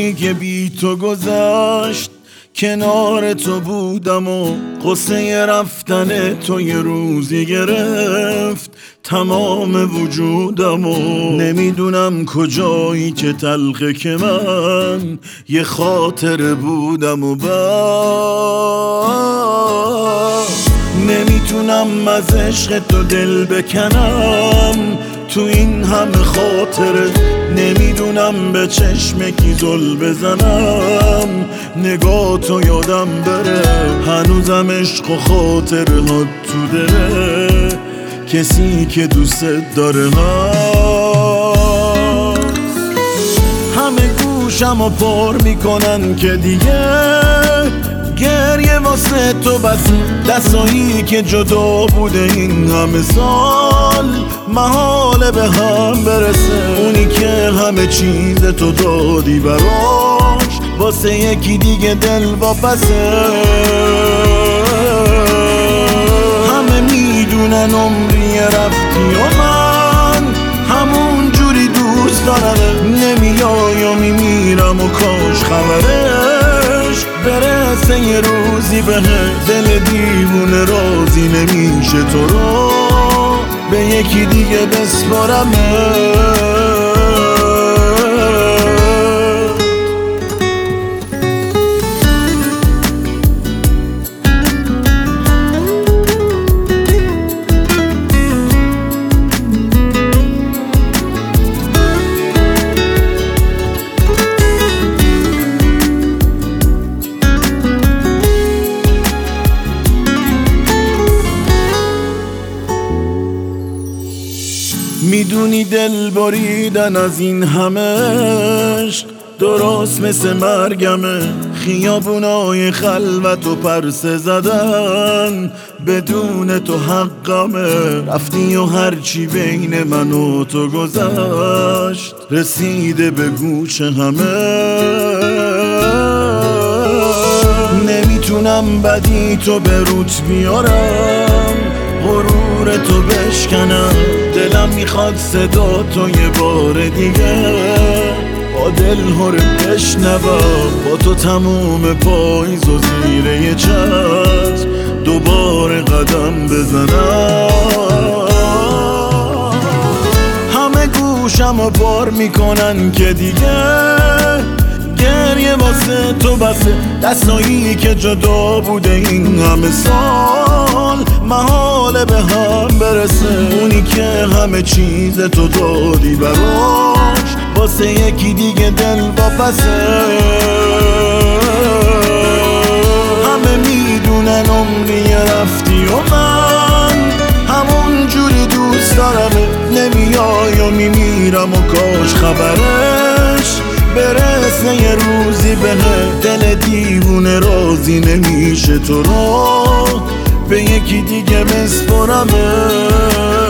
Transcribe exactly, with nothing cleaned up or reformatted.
روزی که بی تو گذشت کنار تو بودم و قصه رفتن تو یه روزی گرفت تمام وجودم و نمیدونم کجایی که تلخه که من یه خاطر بودم و بعد نمیتونم از عشق تو دل بکنم تو این همه خاطره نمیدونم به چشم کی زل بزنم نگاه تو یادم بره هنوزم عشق و خاطره ها تو دله کسی که دوست داره هست همه گوشم و پر میکنن که دیگه گریه واسه تو بس دستایی که جدا بوده این همه سال محاله به هم برسه اونی که همه چیز تو دادی براش واسه یکی دیگه دل واپسه همه میدونن عمری رفتی و من همون جوری دوست دارم نمیای و میمیرم و کاش خبرش برسه یه روزی به دل دیوونه راضی نمیشه تو رو به یکی دیگه بسپارم میدونی دل بریدن از این همه عشق درست مثل مرگمه خیابونای خلوت و پرسه زدن بدون تو حقمه رفتی و هرچی بین من و تو گذشت رسیده به گوش همه نمیتونم بدی تو به روت بیارم غرور تو بشکنم دلم میخواد صدا تو یه بار دیگه با دل هره بشنوم با تو تموم پاییز و زیر یه چتر دوباره قدم بزنم همه گوشم و بار میکنن که دیگه گریه واسه تو بسه دستایی که جدا بوده این همه سال محاله به هم برسه اونی که همه چیز تو دادی براش واسه یکی دیگه دل واپسه همه میدونن عمری رفتی و من همون جوری دوست دارم نمیای و میمیرم و کاش خبرش برسه یه روزی به دل دیوونه راضی نمیشه تو رو به یکی دیگه بسپارم